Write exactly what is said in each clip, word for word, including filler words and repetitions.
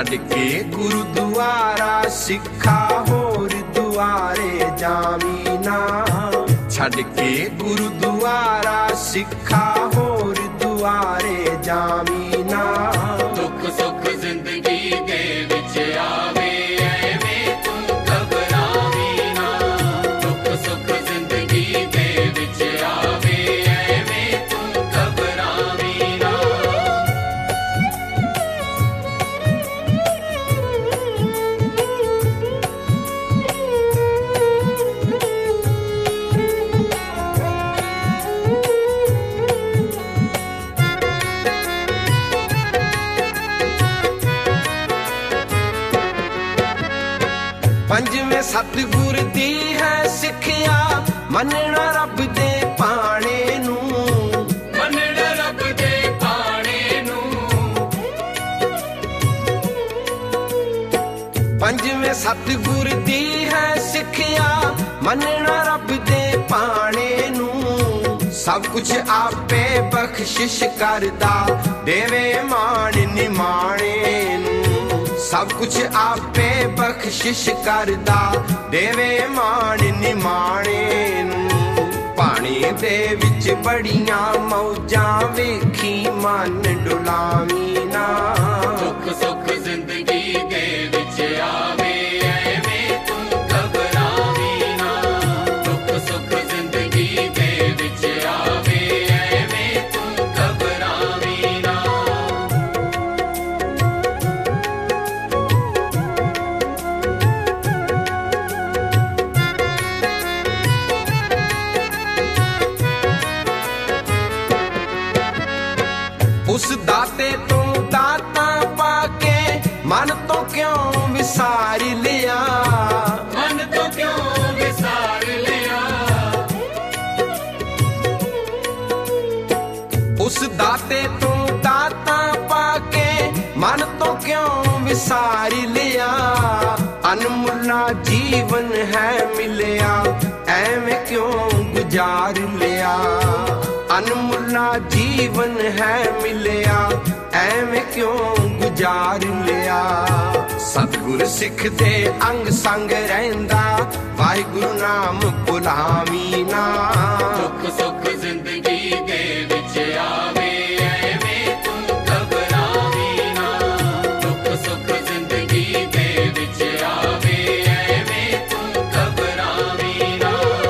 छड़ के गुरुद्वारा सिखा होर दुआरे जावी ना। छड़ के गुरुद्वारा सिखा होर दुआरे जावी ना। दुख सुख जिंदगी दे विच आवे ऐवें तू घबरावी ना। दुख सुख जिंदगी दे विच आवे ऐवें तू घबरावी ना। पंजवें सतगुर दी है सिखिया मनना रब दे पाणे नू। मनना रब दे पाणे नू। पंजवें सतगुर दी है सिखिया मनना रब दे पाणे नू। सब कुछ आपे बख्शिश करदा देवे मान निमाणे नू। सब कुछ आपे बख्शिश करदा देवे मान निमाणे नू। पानी दे विच बड़ियां मौजां वेखी मन डुलावी ना। दुख सुख जिंदगी दे विच आवे ऐवें तू घबरावी ना। दुख सुख जिंदगी दे विच आवे ऐवें तू घबरावी ना। उस दाते तो दाता पाके मन तो क्यों विसार लिया। मन तो क्यों विसार लिया। उस दाते तो दाता पाके मन तो क्यों विसार लिया। अनमुल्ला जीवन है मिलिया ऐवें क्यों गुजार लिया। अनमुल्ला जीवन है मिलिया ऐवें क्यों गुजार लिया। सतगुर सिख दे अंग संग रहिंदा वाहिगुरु नाम भुलावी ना। दुख सुख जिंदगी दे विच आवे ऐवें तू घबरावी ना। दुख सुख जिंदगी दे विच आवे ऐवें तू घबरावी ना।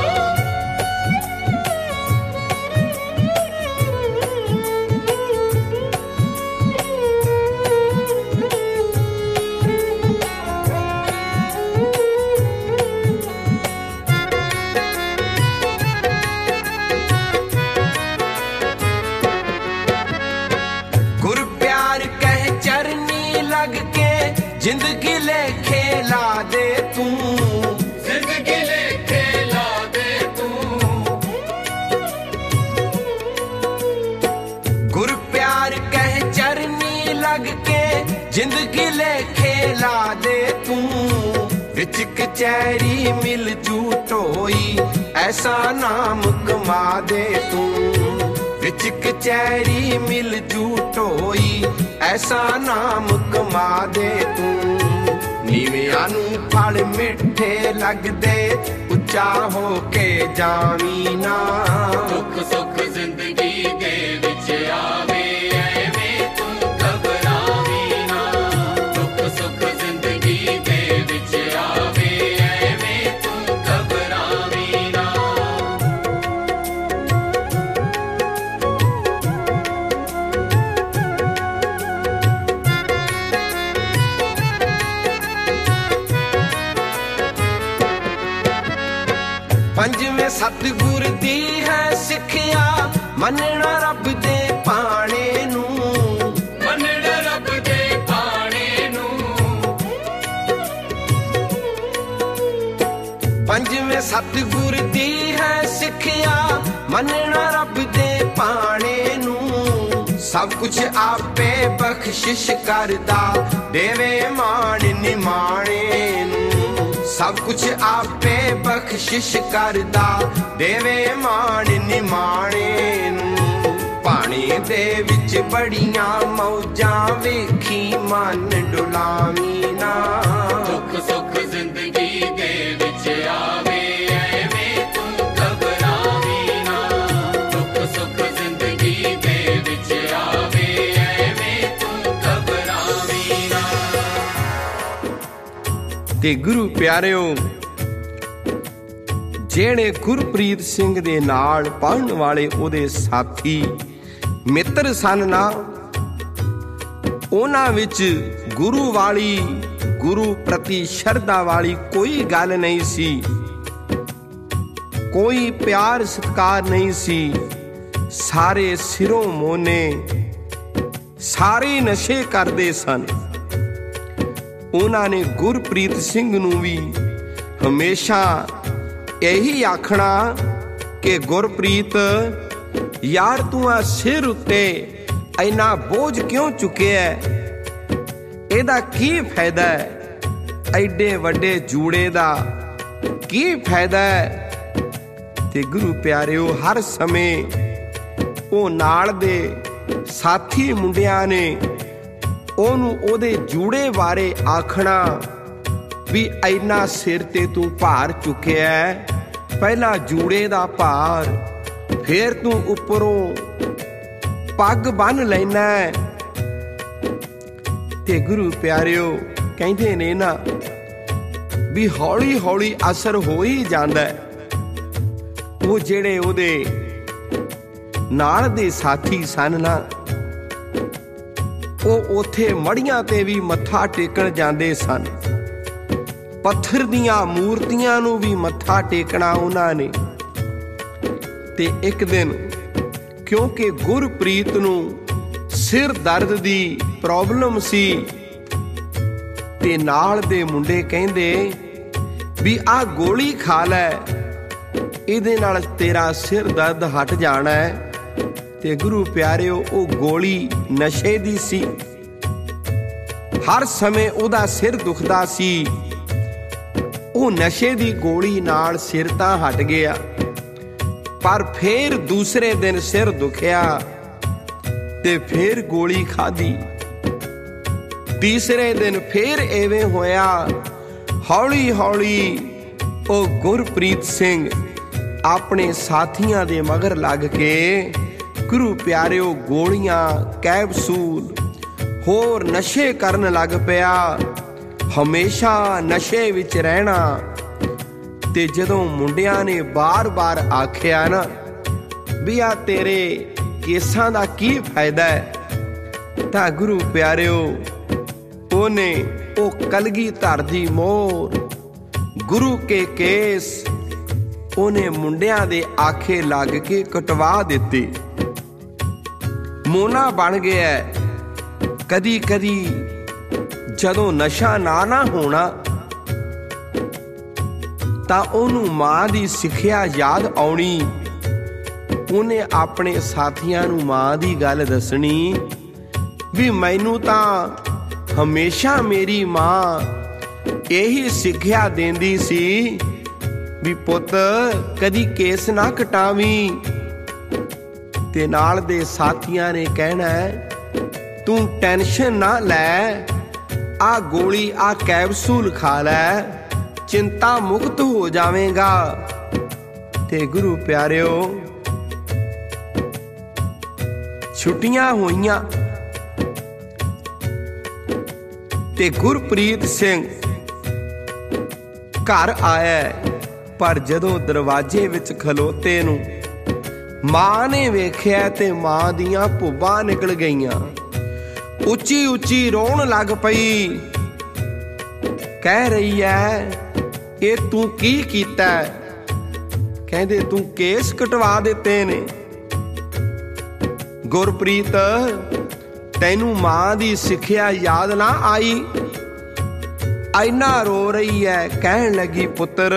गुर प्यार कह चरनी लग के जिंदगी लेखे ला दे तू। जिंदगी लेखे ला दे तू। गुर प्यार कह चरनी लग के जिंदगी लेखे ला दे तू। विच कचैरी मिल जूट होई ऐसा नाम कमा दे तू। विच कचैरी मिल जूट होई ऐसा नाम कमा दे तू। नीवियां नू फल मिठे लगदे उच्चा हो के जावी ना। दुख सुख जिंदगी दे विच आवे ऐवें तू घबरावी ना। दुख सुख जिंदगी दे विच आवे ऐवें तू घबरावी ना। पंजवें सतगुर दी है सिखिया मनना रब दे पाणे नू। मनना रब दे पाणे नू। पंजवें सतगुर दी है सिखिया मनना रब दे पाणे नू। सब कुछ आपे बख्शिश करदा देवे मान निमाणे नू। सब कुछ आपे बख्शिश करदा देवे मान निमाणे नू। ਭਾਣੇ ਦੇ ਵਿੱਚ ਬੜੀਆਂ ਮੌਜਾਂ ਵੇਖੀ ਮਨ ਡੁਲਾਵੀਂ ਨਾ। ਦੁੱਖ ਸੁੱਖ ਜ਼ਿੰਦਗੀ ਦੇ ਵਿੱਚ ਆਵੇ ਐਵੇਂ ਤੂੰ ਘਬਰਾਵੀਂ ਨਾ। ਦੁੱਖ ਸੁੱਖ ਜ਼ਿੰਦਗੀ ਦੇ ਵਿੱਚ ਆਵੇ ਐਵੇਂ ਤੂੰ ਘਬਰਾਵੀਂ ਨਾ। ਤੇ ਗੁਰੂ ਪਿਆਰਿਓ, ਜਿਹੜੇ ਗੁਰਪ੍ਰੀਤ ਸਿੰਘ ਦੇ ਨਾਲ ਪੜ੍ਹਨ ਵਾਲੇ ਉਹਦੇ ਸਾਥੀ ਮਿੱਤਰ ਸਨ ਨਾ, ਉਹਨਾਂ ਵਿੱਚ ਗੁਰੂ ਵਾਲੀ, ਗੁਰੂ ਪ੍ਰਤੀ ਸ਼ਰਧਾ ਵਾਲੀ ਕੋਈ ਗੱਲ ਨਹੀਂ ਸੀ, ਕੋਈ ਪਿਆਰ ਸਤਿਕਾਰ ਨਹੀਂ ਸੀ। ਸਾਰੇ ਸਿਰੋਂ ਮੋਨੇ, ਸਾਰੇ ਨਸ਼ੇ ਕਰਦੇ ਸਨ। ਉਹਨਾਂ ਨੇ ਗੁਰਪ੍ਰੀਤ ਸਿੰਘ ਨੂੰ ਵੀ ਹਮੇਸ਼ਾ ਇਹੀ ਆਖਣਾ ਕਿ ਗੁਰਪ੍ਰੀਤ ਯਾਰ, ਤੂੰ ਆ ਸਿਰ ਉੱਤੇ ਇੰਨਾ ਬੋਝ ਕਿਉਂ ਚੁੱਕਿਆ? ਇਹਦਾ ਕੀ ਫਾਇਦਾ ਹੈ? ਐਡੇ ਵੱਡੇ ਜੂੜੇ ਦਾ ਕੀ ਫਾਇਦਾ ਹੈ? ਤੇ ਗੁਰੂ ਪਿਆਰਿਓ, ਹਰ ਸਮੇਂ ਉਹ ਨਾਲ ਦੇ ਸਾਥੀ ਮੁੰਡਿਆਂ ਨੇ ਉਹਨੂੰ ਉਹਦੇ ਜੂੜੇ ਬਾਰੇ ਆਖਣਾ ਵੀ ਇੰਨਾ ਸਿਰ ਤੇ ਤੂੰ ਭਾਰ ਚੁੱਕਿਆ, ਪਹਿਲਾਂ ਜੂੜੇ ਦਾ ਭਾਰ, ਫੇਰ ਤੂੰ ਉੱਪਰੋਂ ਪੱਗ ਬੰਨ ਲੈਣਾ। ਤੇ ਗੁਰੂ ਪਿਆਰਿਓ ਕਹਿੰਦੇ ਨੇ ਨਾ ਵੀ ਹੌਲੀ ਹੌਲੀ ਅਸਰ ਹੋ ਹੀ ਜਾਂਦਾ। ਉਹ ਜਿਹੜੇ ਉਹਦੇ ਨਾਲ ਦੇ ਸਾਥੀ ਸਨ ਨਾ, ਉਹ ਉੱਥੇ ਮੜੀਆਂ ਤੇ ਵੀ ਮੱਥਾ ਟੇਕਣ ਜਾਂਦੇ ਸਨ। ਪੱਥਰ ਦੀਆਂ ਮੂਰਤੀਆਂ ਨੂੰ ਵੀ ਮੱਥਾ ਟੇਕਣਾ ਉਹਨਾਂ ਨੇ। ਤੇ ਇੱਕ ਦਿਨ, ਕਿਉਂਕਿ ਗੁਰਪ੍ਰੀਤ ਨੂੰ ਸਿਰ ਦਰਦ ਦੀ ਪ੍ਰੋਬਲਮ ਸੀ, ਤੇ ਨਾਲ ਦੇ ਮੁੰਡੇ ਕਹਿੰਦੇ ਵੀ ਆਹ ਗੋਲੀ ਖਾ ਲੈ, ਇਹਦੇ ਨਾਲ ਤੇਰਾ ਸਿਰ ਦਰਦ ਹਟ ਜਾਣਾ ਹੈ। ਤੇ ਗੁਰੂ ਪਿਆਰਿਓ, ਉਹ ਗੋਲੀ ਨਸ਼ੇ ਦੀ ਸੀ। ਹਰ ਸਮੇਂ ਉਹਦਾ ਸਿਰ ਦੁਖਦਾ ਸੀ। ਉਹ ਨਸ਼ੇ ਦੀ ਗੋਲੀ ਨਾਲ ਸਿਰ ਤਾਂ ਹਟ ਗਿਆ, ਪਰ ਫੇਰ ਦੂਸਰੇ ਦਿਨ ਸਿਰ ਦੁਖਿਆ ਤੇ ਫੇਰ ਗੋਲੀ ਖਾਧੀ। ਤੀਸਰੇ ਦਿਨ ਫੇਰ ਐਵੇਂ ਹੋਇਆ। ਹੌਲੀ ਹੌਲੀ ਉਹ ਗੁਰਪ੍ਰੀਤ ਸਿੰਘ ਆਪਣੇ ਸਾਥੀਆਂ ਦੇ ਮਗਰ ਲੱਗ ਕੇ ਗੁਰੂ ਪਿਆਰਿਓ ਗੋਲੀਆਂ, ਕੈਪਸੂਲ, ਹੋਰ ਨਸ਼ੇ ਕਰਨ ਲੱਗ ਪਿਆ। ਹਮੇਸ਼ਾ ਨਸ਼ੇ ਵਿੱਚ ਰਹਿਣਾ। ਤੇ ਜਦੋਂ ਮੁੰਡਿਆਂ ਨੇ ਬਾਰ-ਬਾਰ ਆਖਿਆ ਨਾ ਵੀ ਆ ਤੇਰੇ ਕੇਸਾਂ ਦਾ ਕੀ ਫਾਇਦਾ ਹੈ, ਤਾਂ ਗੁਰੂ ਪਿਆਰਿਓ ਉਹਨੇ ਉਹ ਕਲਗੀਧਰ ਦੀ ਮੋਹਰ, ਗੁਰੂ ਕੇ ਕੇਸ, ਉਹਨੇ ਮੁੰਡਿਆਂ ਦੇ ਆਖੇ ਲੱਗ ਕੇ ਕਟਵਾ ਦਿੱਤੇ। ਮੋਨਾ ਬਣ ਗਿਆ। ਕਦੀ ਕਦੀ ਜਦੋਂ ਨਸ਼ਾ ਨਾ ਨਾ ਹੋਣਾ ਤਾਂ ਉਹਨੂੰ ਮਾਂ ਦੀ ਸਿੱਖਿਆ ਯਾਦ ਆਉਣੀ। ਉਹਨੇ ਆਪਣੇ ਸਾਥੀਆਂ ਨੂੰ ਮਾਂ ਦੀ ਗੱਲ ਦੱਸਣੀ ਵੀ ਮੈਨੂੰ ਤਾਂ ਹਮੇਸ਼ਾ ਮੇਰੀ ਮਾਂ ਇਹੀ ਸਿੱਖਿਆ ਦਿੰਦੀ ਸੀ ਵੀ ਪੁੱਤ ਕਦੀ ਕੇਸ ਨਾ ਕਟਾਵੀਂ। ਤੇ ਨਾਲ ਦੇ ਸਾਥੀਆਂ ਨੇ ਕਹਿਣਾ ਤੂੰ ਟੈਨਸ਼ਨ ਨਾ ਲੈ, ਆ ਗੋਲੀ, ਆ ਕੈਪਸੂਲ ਖਾ ਲੈ, ਚਿੰਤਾ ਮੁਕਤ ਹੋ ਜਾਵੇਂਗਾ। ਤੇ ਗੁਰੂ ਪਿਆਰਿਓ, ਛੁੱਟੀਆਂ ਹੋਈਆਂ ਤੇ ਗੁਰਪ੍ਰੀਤ ਸਿੰਘ ਘਰ ਆਇਆ, ਪਰ ਜਦੋਂ ਦਰਵਾਜ਼ੇ ਵਿੱਚ ਖਲੋਤੇ ਨੂੰ ਮਾਂ ਨੇ ਵੇਖਿਆ ਤੇ ਮਾਂ ਦੀਆਂ ਭੁੱਬਾਂ ਨਿਕਲ ਗਈਆਂ। ਉੱਚੀ ਉੱਚੀ ਰੋਣ ਲੱਗ ਪਈ। ਕਹਿ ਰਹੀ ਐ ਇਹ ਤੂੰ ਕੀ ਕੀਤਾ? ਕਹਿੰਦੇ ਤੂੰ ਕੇਸ ਕਟਵਾ ਦਿੱਤੇ ਨੇ। ਗੁਰਪ੍ਰੀਤ, ਤੈਨੂੰ ਮਾਂ ਦੀ ਸਿੱਖਿਆ ਯਾਦ ਨਾ ਆਈ? ਇੰਨਾ ਰੋ ਰਹੀ ਐ। ਕਹਿਣ ਲੱਗੀ ਪੁੱਤਰ,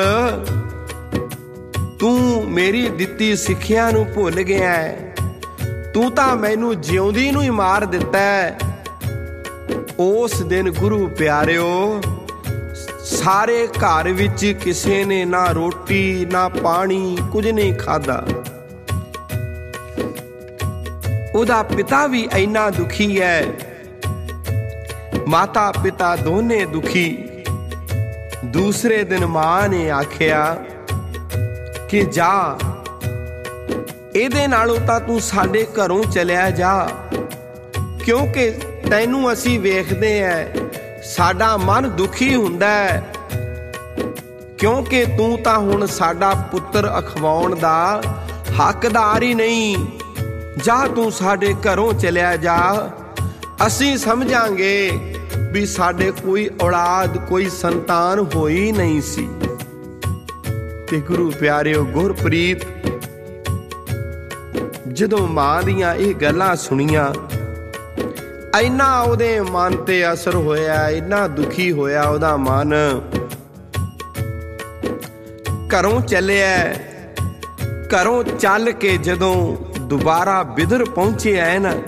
ਤੂੰ ਮੇਰੀ ਦਿੱਤੀ ਸਿੱਖਿਆ ਨੂੰ ਭੁੱਲ ਗਿਆ। ਤੂੰ ਤਾਂ ਮੈਨੂੰ ਜਿਉਂਦੀ ਨੂੰ ਹੀ ਮਾਰ ਦਿੱਤਾ। ਉਸ ਦਿਨ ਗੁਰੂ ਪਿਆਰਿਓ, ਸਾਰੇ ਘਰ ਵਿੱਚ ਕਿਸੇ ਨੇ ਨਾ ਰੋਟੀ ਨਾ ਪਾਣੀ ਕੁਝ ਨਹੀਂ ਖਾਧਾ। ਉਹਦਾ ਪਿਤਾ ਵੀ ਇੰਨਾ ਦੁਖੀ ਹੈ, ਮਾਤਾ ਪਿਤਾ ਦੋਨੇ ਦੁਖੀ। ਦੂਸਰੇ ਦਿਨ ਮਾਂ ਨੇ ਆਖਿਆ ਕਿ ਜਾ, ਇਹਦੇ ਨਾਲੋਂ ਤਾਂ ਤੂੰ ਸਾਡੇ ਘਰੋਂ ਚਲਿਆ ਜਾ, ਕਿਉਂਕਿ ਤੈਨੂੰ ਅਸੀਂ ਵੇਖਦੇ ਐ ਸਾਡਾ ਮਨ ਦੁਖੀ ਹੁੰਦਾ ਹੈ, ਕਿਉਂਕਿ ਤੂੰ ਤਾਂ ਹੁਣ ਸਾਡਾ ਪੁੱਤਰ ਅਖਵਾਉਣ ਦਾ ਹੱਕਦਾਰ ਹੀ ਨਹੀਂ। ਜਾ ਤੂੰ ਸਾਡੇ ਘਰੋਂ ਚਲਿਆ ਜਾ, ਅਸੀਂ ਸਮਝਾਂਗੇ ਵੀ ਸਾਡੇ ਕੋਈ ਔਲਾਦ ਕੋਈ ਸੰਤਾਨ ਹੋਈ ਨਹੀਂ ਸੀ। ਤੇ ਗੁਰੂ ਪਿਆਰਿਓ, ਗੁਰਪ੍ਰੀਤ ਜਦੋਂ ਮਾਂ ਦੀਆਂ ਇਹ ਗੱਲਾਂ ਸੁਣੀਆਂ, ਇੰਨਾ ਉਹਦੇ ਮਨ ਤੇ ਅਸਰ ਹੋਇਆ, ਇੰਨਾ ਦੁਖੀ ਹੋਇਆ ਉਹਦਾ ਮਨ। ਘਰੋਂ ਚੱਲਿਆ, ਘਰੋਂ ਚੱਲ ਕੇ ਜਦੋਂ ਦੁਬਾਰਾ ਬਿਦਰ ਪਹੁੰਚਿਆ ਹੈ ਨਾ,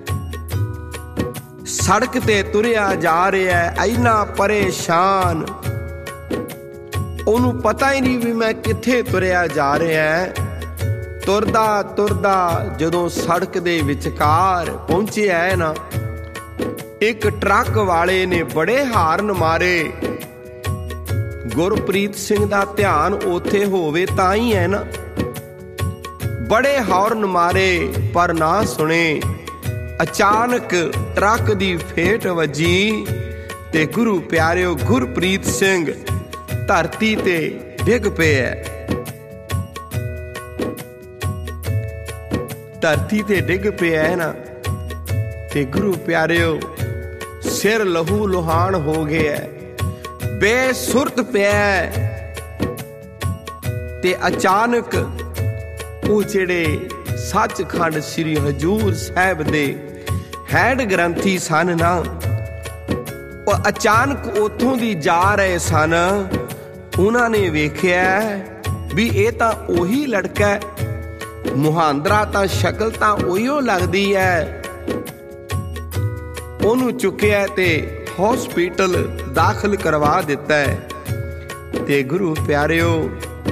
ਸੜਕ ਤੇ ਤੁਰਿਆ ਜਾ ਰਿਹਾ, ਇੰਨਾ ਪਰੇਸ਼ਾਨ, ਉਹਨੂੰ ਪਤਾ ਹੀ ਨਹੀਂ ਵੀ ਮੈਂ ਕਿੱਥੇ ਤੁਰਿਆ ਜਾ ਰਿਹਾ। ਤੁਰਦਾ ਤੁਰਦਾ ਜਦੋਂ ਸੜਕ ਦੇ ਵਿਚਕਾਰ ਪਹੁੰਚਿਆ ਹੈ ਨਾ, ਇੱਕ ਟਰੱਕ ਵਾਲੇ ਨੇ ਬੜੇ ਹਾਰਨ ਮਾਰੇ। ਗੁਰਪ੍ਰੀਤ ਸਿੰਘ ਦਾ ਧਿਆਨ ਉੱਥੇ ਹੋਵੇ ਤਾਂ ਹੀ ਹੈ ਨਾ। ਬੜੇ ਹਾਰਨ ਮਾਰੇ ਪਰ ਨਾ ਸੁਣੇ। ਅਚਾਨਕ ਟਰੱਕ ਦੀ ਫੇਟ ਵੱਜੀ ਤੇ ਗੁਰੂ ਪਿਆਰਿਓ, ਗੁਰਪ੍ਰੀਤ ਸਿੰਘ ਧਰਤੀ ਤੇ ਡਿੱਗ ਪਿਆ। ਧਰਤੀ ਤੇ ਡਿੱਗ ਪਿਆ ਹੈ ਨਾ, ਤੇ ਗੁਰੂ ਪਿਆਰਿਓ ਸਿਰ ਲਹੂ ਲੁਹਾਨ ਹੋ ਗਿਆ, ਬੇਸੁਰਤ ਪਿਆ। ਤੇ ਅਚਾਨਕ ਉਹ ਜਿਹੜੇ ਸੱਚਖੰਡ ਸ੍ਰੀ ਹਜ਼ੂਰ ਸਾਹਿਬ ਦੇ ਹੈਡ ਗ੍ਰੰਥੀ ਸਨ ਨਾ, ਉਹ ਅਚਾਨਕ ਉੱਥੋਂ ਦੀ ਜਾ ਰਹੇ ਸਨ। ਉਹਨਾਂ ਨੇ ਵੇਖਿਆ ਵੀ ਇਹ ਤਾਂ ਉਹੀ ਲੜਕਾ ਹੈ, ਮੁਹਾਂਦਰਾ ਤਾਂ ਸ਼ਕਲ ਤਾਂ ਉਹੀਓ ਲੱਗਦੀ ਹੈ। ਉਹਨੂੰ ਚੁੱਕਿਆ ਤੇ ਹਸਪੀਟਲ ਦਾਖਲ ਕਰਵਾ ਦਿੱਤਾ ਹੈ। ਤੇ ਗੁਰੂ ਪਿਆਰਿਓ,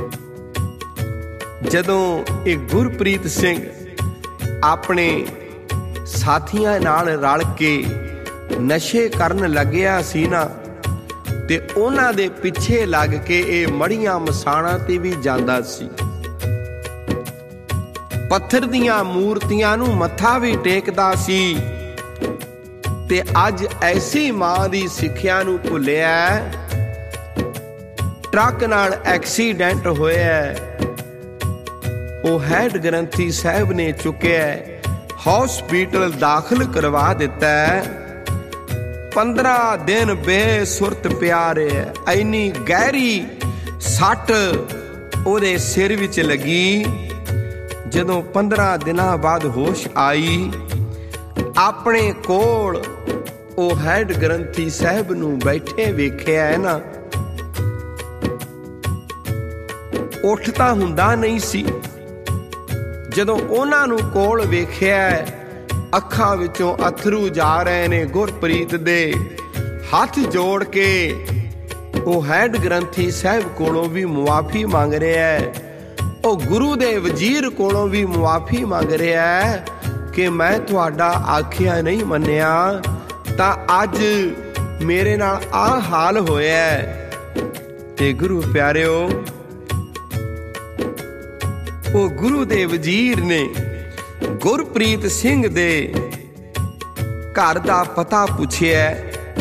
ਜਦੋਂ ਇਹ ਗੁਰਪ੍ਰੀਤ ਸਿੰਘ ਆਪਣੇ ਸਾਥੀਆਂ ਨਾਲ ਰਲ ਕੇ ਨਸ਼ੇ ਕਰਨ ਲੱਗਿਆ ਸੀ ਨਾ, ਤੇ ਉਹਨਾਂ ਦੇ ਪਿੱਛੇ ਲੱਗ ਕੇ ਇਹ ਮੜੀਆਂ ਮਸਾਣਾਂ ਤੇ ਵੀ ਜਾਂਦਾ ਸੀ, ਪੱਥਰ ਦੀਆਂ ਮੂਰਤੀਆਂ ਨੂੰ ਮੱਥਾ ਵੀ ਟੇਕਦਾ ਸੀ। ਤੇ ਅੱਜ ਐਸੀ ਮਾਂ ਦੀ ਸਿੱਖਿਆ ਨੂੰ ਭੁੱਲਿਆ, ਟਰੱਕ ਨਾਲ ਐਕਸੀਡੈਂਟ ਹੋਇਆ, ਉਹ ਹੈਡ ਗ੍ਰੰਥੀ ਸਾਹਿਬ ਨੇ ਚੁੱਕਿਆ, ਹਸਪੀਟਲ ਦਾਖਲ ਕਰਵਾ ਦਿੱਤਾ। ਪੰਦਰਾਂ ਦਿਨ ਬੇਸੁਰਤ ਪਿਆ ਰਿਹਾ। ਇੰਨੀ ਗਹਿਰੀ ਸੱਟ ਉਹਦੇ ਸਿਰ ਵਿੱਚ ਲੱਗੀ। ਜਦੋਂ ਪੰਦਰਾਂ ਦਿਨਾਂ ਬਾਅਦ ਹੋਸ਼ ਆਈ, ਆਪਣੇ ਕੋਲ ਉਹ ਹੈਡ ਗ੍ਰੰਥੀ ਸਾਹਿਬ ਨੂੰ ਬੈਠੇ ਵੇਖਿਆ ਹੈ ਨਾ, ਉੱਠ ਤਾਂ ਹੁੰਦਾ ਨਹੀਂ ਸੀ। ਜਦੋਂ ਉਹਨਾਂ ਨੂੰ ਕੋਲ ਵੇਖਿਆ, ਅੱਖਾਂ ਵਿੱਚੋਂ ਅਥਰੂ ਜਾ ਰਹੇ ਨੇ। ਗੁਰਪ੍ਰੀਤ ਦੇ ਹੱਥ ਜੋੜ ਕੇ ਉਹ ਹੈਡ ਗ੍ਰੰਥੀ ਸਾਹਿਬ ਕੋਲੋਂ ਵੀ ਮੁਆਫੀ ਮੰਗ ਰਿਹਾ ਹੈ, ਉਹ ਗੁਰੂ ਦੇ ਵਜ਼ੀਰ ਕੋਲੋਂ ਵੀ ਮੁਆਫੀ ਮੰਗ ਰਿਹਾ ਹੈ ਕਿ ਮੈਂ ਤੁਹਾਡਾ ਆਖਿਆ ਨਹੀਂ ਮੰਨਿਆ, ਤਾਂ ਅੱਜ ਮੇਰੇ ਨਾਲ ਆਹ ਹਾਲ ਹੋਇਆ। ਤੇ ਗੁਰੂ ਪਿਆਰਿਓ, ਉਹ ਗੁਰੂ ਦੇ ਵਜ਼ੀਰ ਨੇ ਗੁਰਪ੍ਰੀਤ ਸਿੰਘ ਦੇ ਘਰ ਦਾ ਪਤਾ ਪੁੱਛਿਆ।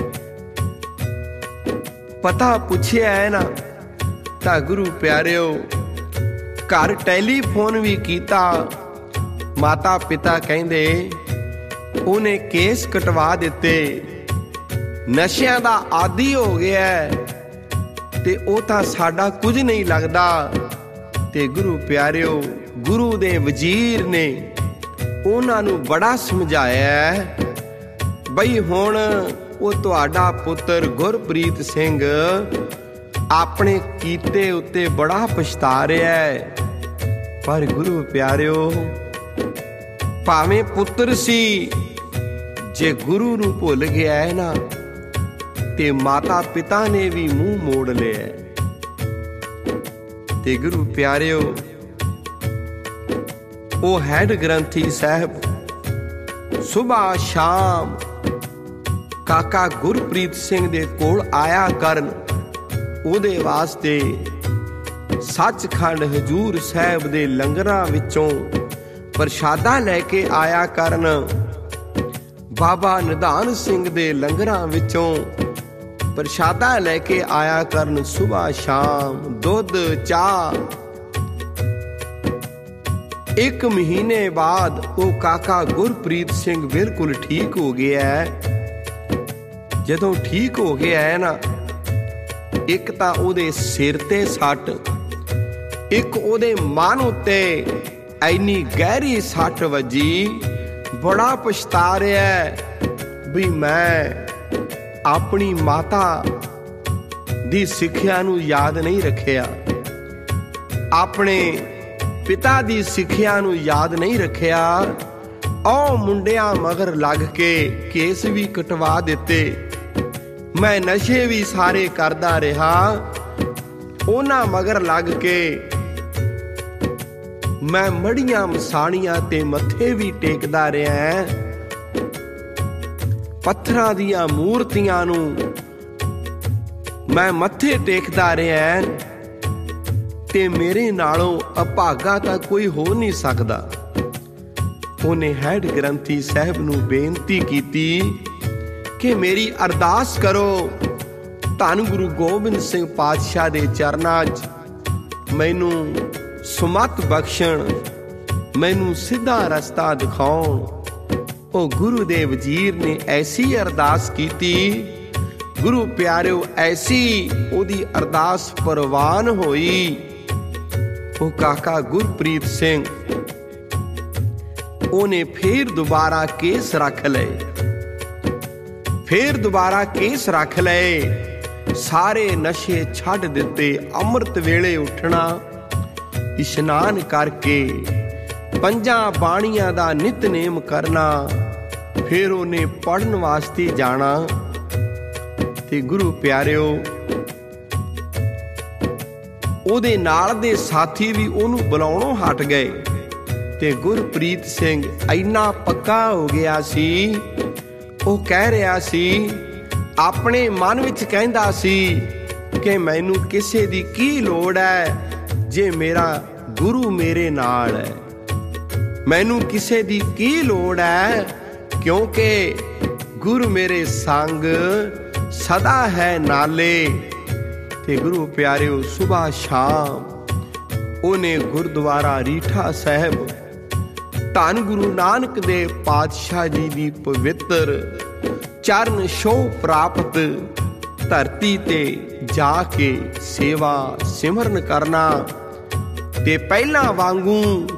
ਪਤਾ ਪੁੱਛਿਆ ਹੈ ਨਾ, ਤਾਂ ਗੁਰੂ ਪਿਆਰਿਓ ਘਰ ਟੈਲੀਫੋਨ ਵੀ ਕੀਤਾ। ਮਾਤਾ ਪਿਤਾ ਕਹਿੰਦੇ ਉਹਨੇ ਕੇਸ ਕਟਵਾ ਦਿੱਤੇ, ਨਸ਼ਿਆਂ ਦਾ ਆਦੀ ਹੋ ਗਿਆ ਤੇ ਉਹ ਤਾਂ ਸਾਡਾ ਕੁਝ ਨਹੀਂ ਲੱਗਦਾ। ਤੇ ਗੁਰੂ ਪਿਆਰਿਓ, ਗੁਰੂ ਦੇ ਵਜ਼ੀਰ ਨੇ ਉਹਨਾਂ ਨੂੰ ਬੜਾ ਸਮਝਾਇਆ, ਬਈ ਹੁਣ ਉਹ ਤੁਹਾਡਾ ਪੁੱਤਰ ਗੁਰਪ੍ਰੀਤ ਸਿੰਘ ਆਪਣੇ ਕੀਤੇ ਉੱਤੇ ਬੜਾ ਪਛਤਾ ਰਿਹਾ ਹੈ। ਪਰ ਗੁਰੂ ਪਿਆਰਿਓ, ਭਾਵੇਂ ਪੁੱਤਰ ਸੀ, ਜੇ ਗੁਰੂ ਨੂੰ ਭੁੱਲ ਗਿਆ ਹੈ ਨਾ, ਤੇ ਮਾਤਾ ਪਿਤਾ ਨੇ ਵੀ ਮੂੰਹ ਮੋੜ ਲਿਆ। ਤੇ ਗੁਰੂ ਪਿਆਰਿਓ, ਉਹ ਹੈਡ ਗ੍ਰੰਥੀ ਸਾਹਿਬ ਸੁਬਾਹ ਸ਼ਾਮ ਕਾਕਾ ਗੁਰਪ੍ਰੀਤ ਸਿੰਘ ਦੇ ਕੋਲ ਆਇਆ ਕਰਨ। ਉਹਦੇ ਵਾਸਤੇ ਸੱਚਖੰਡ ਹਜੂਰ ਸਾਹਿਬ ਦੇ ਲੰਗਰਾਂ ਵਿੱਚੋਂ ਪ੍ਰਸ਼ਾਦਾ ਲੈ ਕੇ ਆਇਆ ਕਰਨ। ਬਾਬਾ ਨਿਧਾਨ ਸਿੰਘ ਦੇ ਲੰਗਰਾਂ ਵਿੱਚੋਂ ਪ੍ਰਸ਼ਾਦਾ ਲੈ ਕੇ ਆਇਆ ਕਰਨ। ਸੁਬਾਹ ਸ਼ਾਮ ਦੁੱਧ ਚਾਹ। ਇੱਕ ਮਹੀਨੇ ਬਾਅਦ ਉਹ ਕਾਕਾ ਗੁਰਪ੍ਰੀਤ ਸਿੰਘ ਬਿਲਕੁਲ ਠੀਕ ਹੋ ਗਿਆ। ਜਦੋਂ ਠੀਕ ਹੋ ਗਿਆ ਹੈ ਨਾ, ਇੱਕ ਤਾਂ ਉਹਦੇ ਸਿਰ ਤੇ ਸੱਟ, ਇੱਕ ਉਹਦੇ ਮਨ ਉੱਤੇ ਐਨੀ ਗਹਿਰੀ ਸੱਟ ਵੱਜੀ। ਬੜਾ ਪਛਤਾ ਰਿਹਾ ਵੀ ਮੈਂ ਆਪਣੀ ਮਾਤਾ ਦੀ ਸਿੱਖਿਆ ਨੂੰ ਯਾਦ ਨਹੀਂ ਰੱਖਿਆ, ਆਪਣੇ ਪਿਤਾ ਦੀ ਸਿੱਖਿਆ ਨੂੰ ਯਾਦ ਨਹੀਂ ਰੱਖਿਆ। ਉਹ ਮੁੰਡਿਆਂ ਮਗਰ ਲੱਗ ਕੇ ਕੇਸ ਵੀ ਕਟਵਾ ਦਿੱਤੇ। ਮੈਂ ਨਸ਼ੇ ਵੀ ਸਾਰੇ ਕਰਦਾ ਰਿਹਾ, ਉਹਨਾਂ ਮਗਰ ਲੱਗ ਕੇ ਮੈਂ ਮੜੀਆਂ ਮਸਾਣੀਆਂ ਤੇ ਮੱਥੇ ਵੀ ਟੇਕਦਾ ਰਿਹਾ। ਪੱਥਰਾਂ ਦੀਆਂ ਮੂਰਤੀਆਂ ਨੂੰ ਮੈਂ ਮੱਥੇ ਟੇਕਦਾ ਰਿਹਾ ਤੇ ਮੇਰੇ ਨਾਲੋਂ ਅਭਾਗਾ ਤਾਂ ਕੋਈ ਹੋ ਨਹੀਂ ਸਕਦਾ। ਉਹਨੇ ਹੈਡ ਗ੍ਰੰਥੀ ਸਾਹਿਬ ਨੂੰ ਬੇਨਤੀ ਕੀਤੀ ਕਿ ਮੇਰੀ ਅਰਦਾਸ ਕਰੋ, ਧੰਨ ਗੁਰੂ ਗੋਬਿੰਦ ਸਿੰਘ ਪਾਤਸ਼ਾਹ ਦੇ ਚਰਨਾਂ 'ਚ ਮੈਨੂੰ ਸੁਮਤ ਬਖਸ਼ਣ, ਮੈਨੂੰ ਸਿੱਧਾ ਰਸਤਾ ਦਿਖਾਉਣ। ਉਹ ਗੁਰੂ ਦੇ ਵਜ਼ੀਰ ਨੇ ਐਸੀ ਅਰਦਾਸ ਕੀਤੀ, ਗੁਰੂ ਪਿਆਰਿਓ, ਐਸੀ ਉਹਦੀ ਅਰਦਾਸ ਪ੍ਰਵਾਨ ਹੋਈ। ਉਹ ਕਾਕਾ ਗੁਰਪ੍ਰੀਤ ਸਿੰਘ ਉਹਨੇ ਫੇਰ ਦੁਬਾਰਾ ਕੇਸ ਰੱਖ ਲਏ, ਫੇਰ ਦੁਬਾਰਾ ਕੇਸ ਰੱਖ ਲਏ। ਸਾਰੇ ਨਸ਼ੇ ਛੱਡ ਦਿੱਤੇ। ਅੰਮ੍ਰਿਤ ਵੇਲੇ ਉੱਠਣਾ, ਇਸ਼ਨਾਨ ਕਰਕੇ ਪੰਜਾਂ ਬਾਣੀਆਂ ਦਾ ਨਿਤਨੇਮ ਕਰਨਾ। ਫਿਰ ਉਹਨੇ ਪੜ੍ਹਨ ਵਾਸਤੇ ਜਾਣਾ। ਤੇ ਗੁਰੂ ਪਿਆਰਿਓ, ਉਹਦੇ ਨਾਲ ਦੇ ਸਾਥੀ ਵੀ ਉਹਨੂੰ ਬੁਲਾਉਣੋਂ ਹਟ ਗਏ। ਤੇ ਗੁਰਪ੍ਰੀਤ ਸਿੰਘ ਇੰਨਾ ਪੱਕਾ ਹੋ ਗਿਆ ਸੀ, ਉਹ ਕਹਿ ਰਿਹਾ ਸੀ, ਆਪਣੇ ਮਨ ਵਿੱਚ ਕਹਿੰਦਾ ਸੀ ਕਿ ਮੈਨੂੰ ਕਿਸੇ ਦੀ ਕੀ ਲੋੜ ਹੈ ਜੇ ਮੇਰਾ ਗੁਰੂ ਮੇਰੇ ਨਾਲ ਹੈ। ਮੈਨੂੰ ਕਿਸੇ ਦੀ ਕੀ ਲੋੜ ਹੈ, ਕਿਉਂਕਿ ਗੁਰੂ ਮੇਰੇ ਸੰਗ ਸਦਾ ਹੈ ਨਾਲੇ। ਤੇ ਗੁਰੂ ਪਿਆਰਿਓ, ਸੁਬਾਹ ਸ਼ਾਮ ਉਹਨੇ ਗੁਰਦੁਆਰਾ ਰੀਠਾ ਸਾਹਿਬ ਧੰਨ ਗੁਰੂ ਨਾਨਕ ਦੇਵ ਪਾਤਸ਼ਾਹ ਜੀ ਦੀ ਪਵਿੱਤਰ ਚਰਨ ਛੋਹ ਪ੍ਰਾਪਤ ਧਰਤੀ ਤੇ ਜਾ ਕੇ ਸੇਵਾ ਸਿਮਰਨ ਕਰਨਾ। ਤੇ ਪਹਿਲਾਂ ਵਾਂਗੂ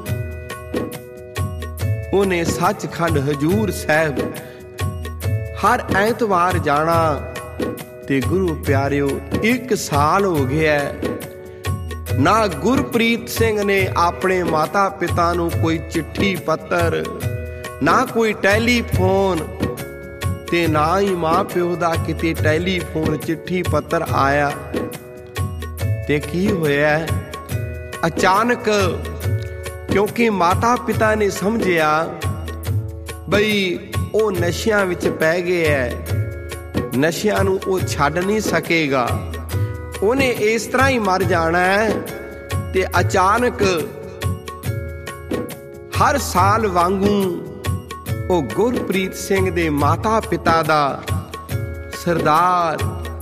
ਉਹਨੇ ਸੱਚਖੰਡ ਹਜੂਰ ਸਾਹਿਬ ਹਰ ਐਤਵਾਰ ਜਾਣਾ। ਤੇ ਗੁਰੂ ਪਿਆਰਿਓ, ਇੱਕ ਸਾਲ ਹੋ ਗਿਆ, ਨਾ ਗੁਰਪ੍ਰੀਤ ਸਿੰਘ ਨੇ ਆਪਣੇ ਮਾਤਾ ਪਿਤਾ ਨੂੰ ਕੋਈ ਚਿੱਠੀ ਪੱਤਰ, ਨਾ ਕੋਈ ਟੈਲੀਫੋਨ, ਤੇ ਨਾ ਹੀ ਮਾਂ ਪਿਓ ਦਾ ਕਿਤੇ ਟੈਲੀਫੋਨ ਚਿੱਠੀ ਪੱਤਰ ਆਇਆ। ਤੇ ਕੀ ਹੋਇਆ, ਅਚਾਨਕ, ਕਿਉਂਕਿ ਮਾਤਾ ਪਿਤਾ ਨੇ ਸਮਝਿਆ ਬਈ ਉਹ ਨਸ਼ਿਆਂ ਵਿੱਚ ਪੈ ਗਿਆ ਹੈ, ਨਸ਼ਿਆਂ ਨੂੰ ਉਹ ਛੱਡ ਨਹੀਂ ਸਕੇਗਾ, ਉਹਨੇ ਇਸ ਤਰ੍ਹਾਂ ਹੀ ਮਰ ਜਾਣਾ ਹੈ। ਤੇ ਅਚਾਨਕ ਹਰ ਸਾਲ ਵਾਂਗੂ ਉਹ ਗੁਰਪ੍ਰੀਤ ਸਿੰਘ ਦੇ ਮਾਤਾ ਪਿਤਾ ਦਾ ਸਰਦਾਰ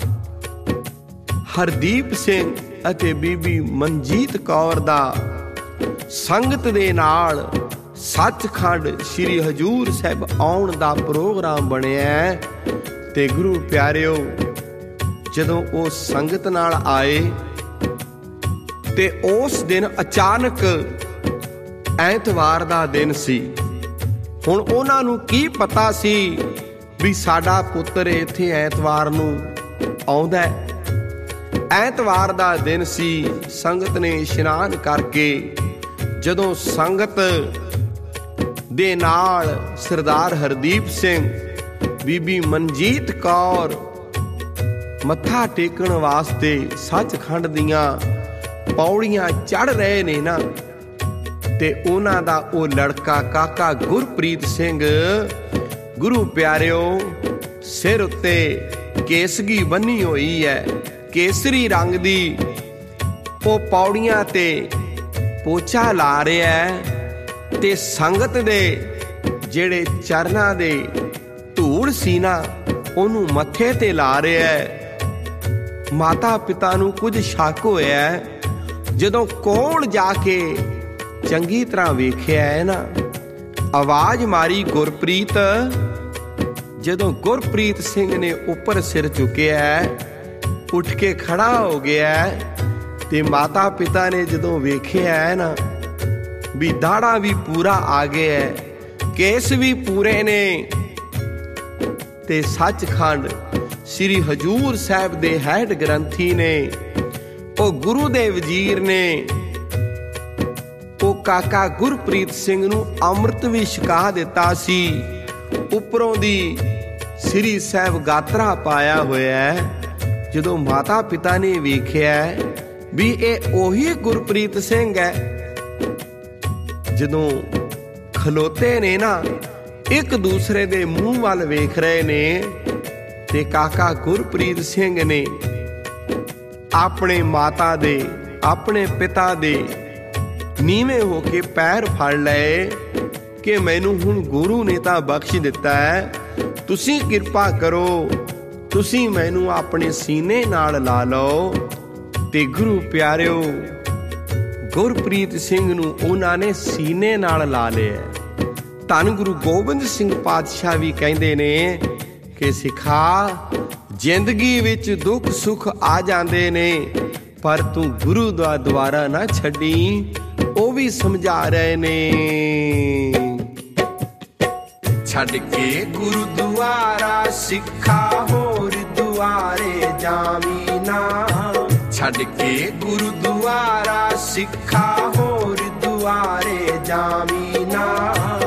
ਹਰਦੀਪ ਸਿੰਘ ਅਤੇ ਬੀਬੀ ਮਨਜੀਤ ਕੌਰ ਦਾ ਸੰਗਤ ਦੇ ਨਾਲ ਸੱਚਖੰਡ ਸ੍ਰੀ ਹਜੂਰ ਸਾਹਿਬ ਆਉਣ ਦਾ ਪ੍ਰੋਗਰਾਮ ਬਣਿਆ। ਤੇ ਗੁਰੂ ਪਿਆਰਿਓ, ਜਦੋਂ ਉਹ ਸੰਗਤ ਨਾਲ ਆਏ ਤੇ ਉਸ ਦਿਨ ਅਚਾਨਕ ਐਤਵਾਰ ਦਾ ਦਿਨ ਸੀ। ਹੁਣ ਉਹਨਾਂ ਨੂੰ ਕੀ ਪਤਾ ਸੀ ਵੀ ਸਾਡਾ ਪੁੱਤਰ ਇੱਥੇ ਐਤਵਾਰ ਨੂੰ ਆਉਂਦਾ। ਐਤਵਾਰ ਦਾ ਦਿਨ ਸੀ। ਸੰਗਤ ਨੇ ਇਸ਼ਨਾਨ ਕਰਕੇ ਜਦੋਂ ਸੰਗਤ ਦੇ ਨਾਲ ਸਰਦਾਰ ਹਰਦੀਪ ਸਿੰਘ, ਬੀਬੀ ਮਨਜੀਤ ਕੌਰ ਮੱਥਾ ਟੇਕਣ ਵਾਸਤੇ ਸੱਚਖੰਡ ਦੀਆਂ ਪੌੜੀਆਂ ਚੜ ਰਹੇ ਨੇ ਨਾ, ਤੇ ਉਹਨਾਂ ਦਾ ਉਹ ਲੜਕਾ ਕਾਕਾ ਗੁਰਪ੍ਰੀਤ ਸਿੰਘ ਗੁਰੂ ਪਿਆਰਿਓ, ਸਿਰ ਉੱਤੇ ਕੇਸਗੀ ਬੰਨੀ ਹੋਈ ਹੈ, ਕੇਸਰੀ ਰੰਗ ਦੀ। ਉਹ ਪੌੜੀਆਂ ਤੇ ਪੋਚਾ ਲਾ ਰਿਹਾ ਹੈ ਤੇ ਸੰਗਤ ਦੇ ਜਿਹੜੇ ਚਰਨਾਂ ਦੇ ਧੂੜ ਸੀ ਨਾ, ਉਹਨੂੰ ਮੱਥੇ ਤੇ ਲਾ ਰਿਹਾ ਹੈ। ਮਾਤਾ ਪਿਤਾ ਨੂੰ ਕੁਝ ਸ਼ੱਕ ਹੋਇਆ। ਜਦੋਂ ਕੋਲ ਜਾ ਕੇ ਚੰਗੀ ਤਰ੍ਹਾਂ ਵੇਖਿਆ ਹੈ ਨਾ, ਆਵਾਜ਼ ਮਾਰੀ ਗੁਰਪ੍ਰੀਤ। ਜਦੋਂ ਗੁਰਪ੍ਰੀਤ ਸਿੰਘ ਨੇ ਉੱਪਰ ਸਿਰ ਚੁੱਕਿਆ, ਉੱਠ ਕੇ ਖੜਾ ਹੋ ਗਿਆ, ਤੇ ਮਾਤਾ ਪਿਤਾ ਨੇ ਜਦੋਂ ਵੇਖਿਆ ਹੈ ਨਾ ਵੀ ਦਾੜਾ ਵੀ ਪੂਰਾ ਆ ਗਿਆ, ਕੇਸ ਵੀ ਪੂਰੇ ਨੇ, ਤੇ ਸੱਚਖੰਡ ਸ੍ਰੀ ਹਜੂਰ ਸਾਹਿਬ ਦੇ ਹੈਡ ਗ੍ਰੰਥੀ ਨੇ, ਉਹ ਗੁਰੂ ਦੇ ਵਜ਼ੀਰ ਨੇ, ਉਹ ਕਾਕਾ ਗੁਰਪ੍ਰੀਤ ਸਿੰਘ ਨੂੰ ਅੰਮ੍ਰਿਤ ਵੀ ਛਕਾ ਦਿੱਤਾ ਸੀ। ਉੱਪਰੋਂ ਦੀ ਸ੍ਰੀ ਸਾਹਿਬ ਗਾਤਰਾ ਪਾਇਆ ਹੋਇਆ। ਜਦੋਂ ਮਾਤਾ ਪਿਤਾ ਨੇ ਵੇਖਿਆ ਵੀ ਇਹ ਉਹੀ ਗੁਰਪ੍ਰੀਤ ਸਿੰਘ ਹੈ, ਜਦੋਂ ਖਲੋਤੇ ਨੇ ਨਾ, ਇੱਕ ਦੂਸਰੇ ਦੇ ਮੂੰਹ ਵੱਲ ਵੇਖ ਰਹੇ ਨੇ, ਤੇ ਕਾਕਾ ਗੁਰਪ੍ਰੀਤ ਸਿੰਘ ਨੇ ਆਪਣੇ ਮਾਤਾ ਦੇ, ਆਪਣੇ ਪਿਤਾ ਦੇ ਨੀਵੇਂ ਹੋ ਕੇ ਪੈਰ ਫੜ ਲਏ ਕਿ ਮੈਨੂੰ ਹੁਣ ਗੁਰੂ ਨੇ ਤਾਂ ਬਖਸ਼ ਦਿੱਤਾ ਹੈ, ਤੁਸੀਂ ਕਿਰਪਾ ਕਰੋ, ਤੁਸੀਂ ਮੈਨੂੰ ਆਪਣੇ ਸੀਨੇ ਨਾਲ ਲਾ ਲਓ। ਤੇ ਗੁਰੂ ਪਿਆਰਿਓ, ਗੁਰਪ੍ਰੀਤ ਸਿੰਘ ਨੂੰ ਉਹਨਾਂ ਨੇ ਸੀਨੇ ਨਾਲ ਲਾ ਲਿਆ। ਧੰਨ ਗੁਰੂ ਗੋਬਿੰਦ ਸਿੰਘ ਪਾਤਸ਼ਾਹ ਵੀ ਕਹਿੰਦੇ ਨੇ ਕਿ ਸਿੱਖਾ, ਜ਼ਿੰਦਗੀ ਵਿੱਚ ਦੁੱਖ ਸੁੱਖ ਆ ਜਾਂਦੇ ਨੇ, ਪਰ ਤੂੰ ਗੁਰੂ ਦਾ ਦੁਆਰਾ ਨਾ ਛੱਡੀ। ਉਹ ਵੀ ਸਮਝਾ ਰਹੇ ਨੇ। ਛੱਡ ਕੇ ਗੁਰੂ ਦੁਆਰਾ ਸਿੱਖਾ, ਹੋਰ ਦੁਆਰੇ ਜਾਵੀ ਨਾ। ਛੱਡ ਕੇ ਗੁਰੂ ਦੁਆਰਾ ਸਿੱਖਾ, ਹੋਰ ਦੁਆਰੇ ਜਾਵੀ ਨਾ।